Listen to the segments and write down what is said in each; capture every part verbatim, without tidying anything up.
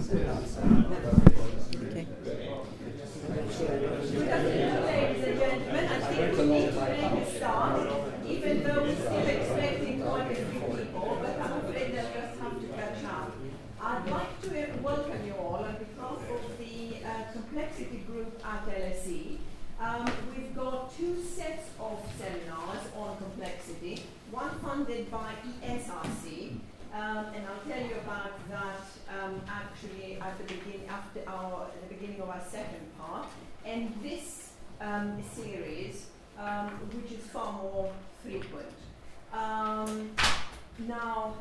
So that's, uh, okay. Good afternoon, ladies and gentlemen. I think we need to make a start, even though we're still expecting quite a few people, but I'm afraid they'll just have to catch up. I'd like to welcome you all on behalf of the uh, Complexity Group at L S E. Um, we've got two sets of seminars on complexity, one funded by E S R C, um, and I'll tell you about that um, actually at the beginning, after our, at the beginning of our second part. And this um, series, um, which is far more frequent. Um, now,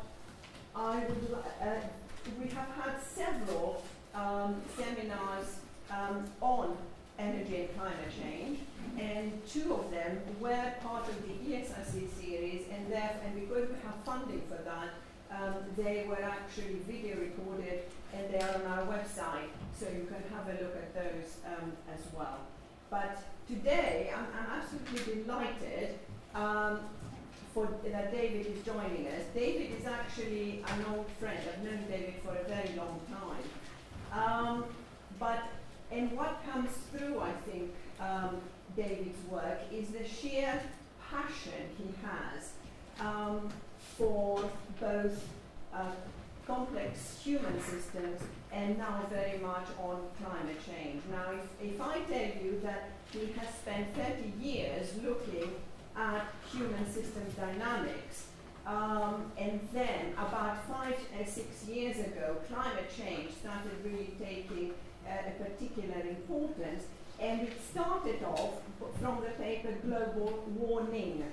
I would uh, we have had several um, seminars um, on energy and climate change, and two of them were part of the E S R C series, and, and because we have funding for that, um, they were actually video recorded, and they are on our website, so you can have a look at those um, as well. But today, I'm, I'm absolutely delighted um, for that David is joining us. David is actually an old friend. I've known David for a very long time. Um, but and what comes through, I think, um, David's work is the sheer passion he has um, for both uh, complex human systems and now very much on climate change. Now, if, if I tell you that he has spent thirty years looking at human systems dynamics, um, and then about five, uh, six years ago, climate change started really taking uh, a particular importance, and it started off from the paper Global Warning.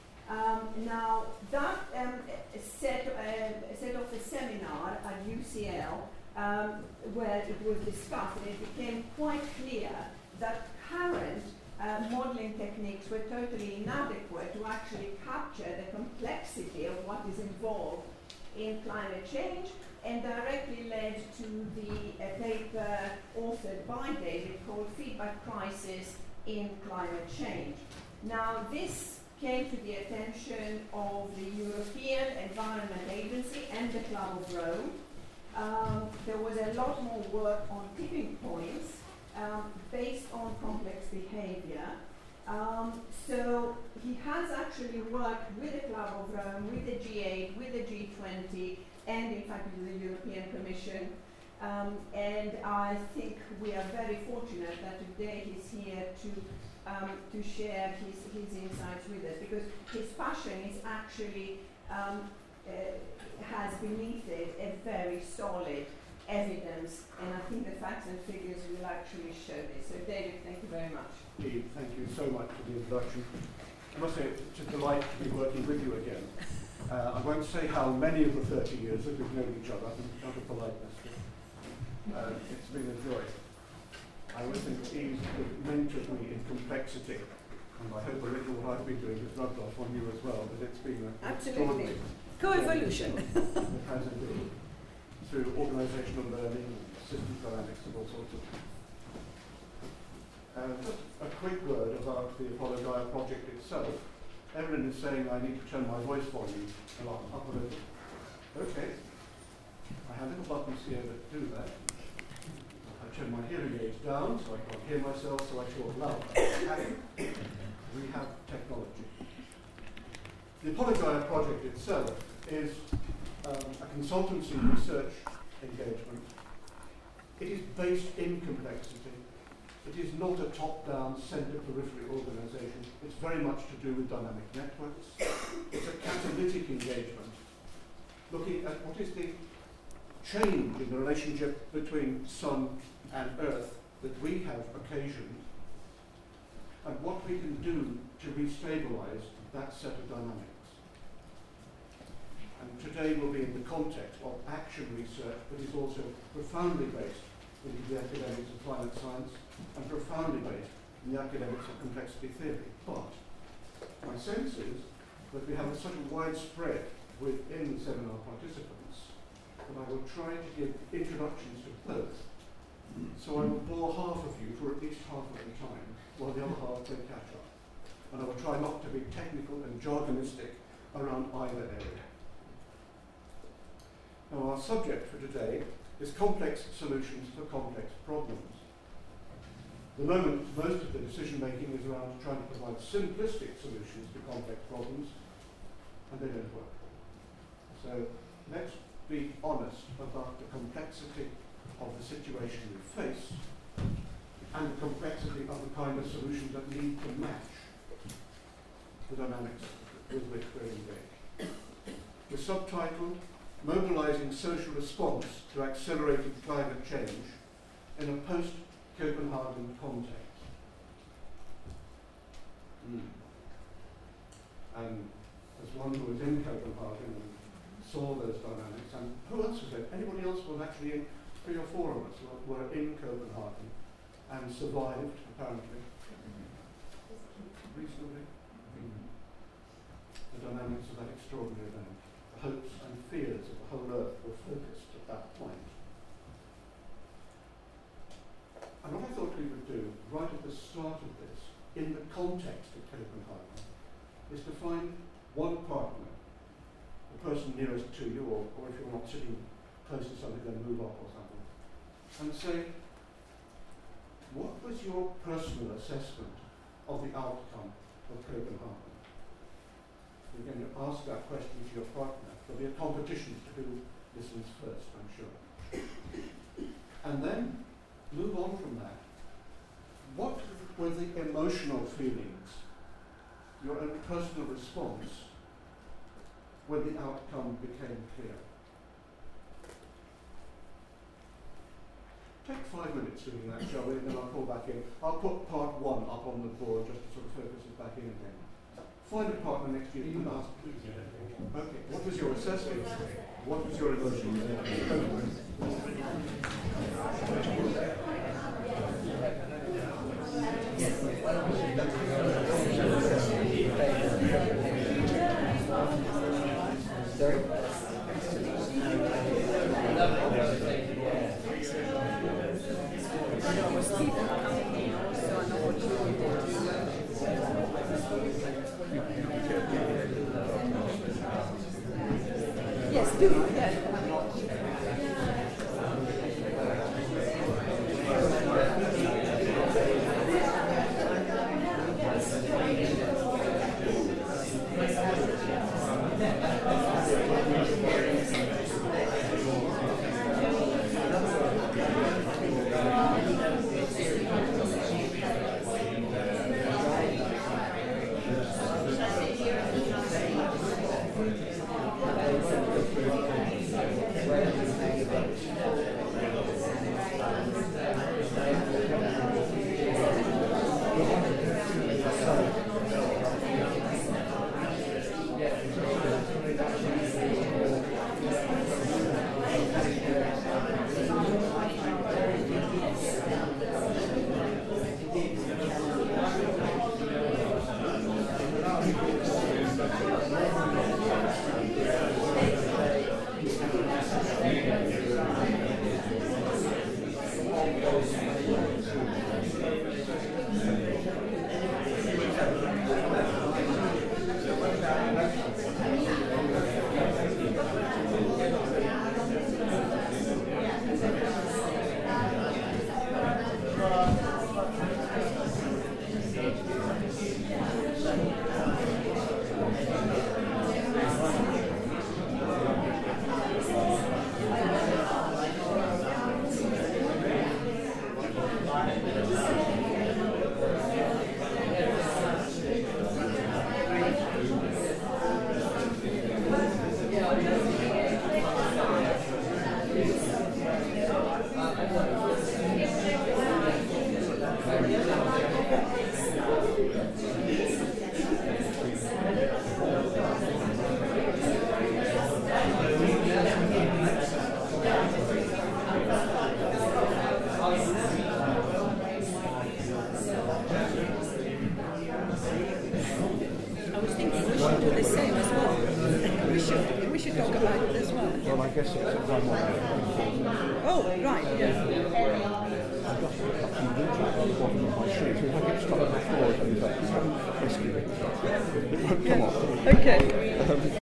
Um, now, that um, set, uh, set off a seminar at U C L um, where it was discussed, and it became quite clear that current uh, modeling techniques were totally inadequate to actually capture the complexity of what is involved in climate change, and directly led to the uh, paper authored by David called Feedback Crisis in Climate Change. Now, this came to the attention of the European Environment Agency and the Club of Rome. Um, there was a lot more work on tipping points um, based on complex behavior. Um, so he has actually worked with the Club of Rome, with the G eight, with the G twenty, and in fact with the European Commission. Um, and I think we are very fortunate that today he's here to Um, to share his, his insights with us, because his passion is actually um, uh, has beneath it a very solid evidence, and I think the facts and figures will actually show this. So David, thank you very much. Eve, thank you so much for the introduction. I must say it's a delight to be working with you again. Uh, I won't say how many of the thirty years that we've known each other, I think out of politeness. Uh, it's been a joy. I always think Eve's mentored me in complexity, and I hope a little what I've been doing has rubbed off on you as well, but it's been an absolutely co-evolution. It has indeed, through organisational learning and system dynamics and all sorts of things. Uh, just a quick word about the Apollo Gaia project itself. Evelyn is saying I need to turn my voice volume up a little. Okay. I have little buttons here that do that. Turn my hearing aids down so I can't hear myself, so I talk louder. We have technology. The Apollo Gaia project itself is um, a consultancy research engagement. It is based in complexity. It is not a top-down, center-periphery organization. It's very much to do with dynamic networks. It's a catalytic engagement, looking at what is the change in the relationship between Sun and Earth that we have occasioned, and what we can do to restabilize that set of dynamics. And today will be in the context of action research, but is also profoundly based in the academics of climate science and profoundly based in the academics of complexity theory. But my sense is that we have such a widespread within the seminar participants that I will try to give introductions to both. So I will bore half of you for at least half of the time, while the other half will catch up. And I will try not to be technical and jargonistic around either area. Now, our subject for today is complex solutions for complex problems. At the moment, most of the decision making is around trying to provide simplistic solutions to complex problems, and they don't work. So let's be honest about the complexity of the situation we face and the complexity of the kind of solutions that need to match the dynamics with which we're engaged. The subtitle, Mobilizing Social Response to Accelerated Climate Change in a Post-Copenhagen Context. Mm. And as one who was in Copenhagen and saw those dynamics, and who else was there? Anybody else was actually in, three or four of us were, were in Copenhagen and survived, apparently, reasonably. Mm. The dynamics of that extraordinary event. The hopes and fears of the whole earth were focused at that point. And what I thought we would do, right at the start of this, in the context of Copenhagen, is to find one partner, the person nearest to you, or, or if you're not sitting close to somebody, then move up or something, and say, what was your personal assessment of the outcome of Copenhagen? You're going to ask that question to your partner. There'll be a competition to who listens first, I'm sure. And then move on from that. What were the emotional feelings, your own personal response, when the outcome became clear? Take five minutes doing that, shall we, and then I'll call back in. I'll put part one up on the board just to sort of focus us back in again. Find a partner next to you and ask. Okay, what was your assessment? What was your emotion? Sorry? Yes, do. Yeah. I was thinking we should do the same as well. We should we should talk about it as well. Well, I guess it's one more. Oh, right, yeah. I've got a few roots at the bottom of my shoe, so if I get stuck on the floor, it won't come off. Okay.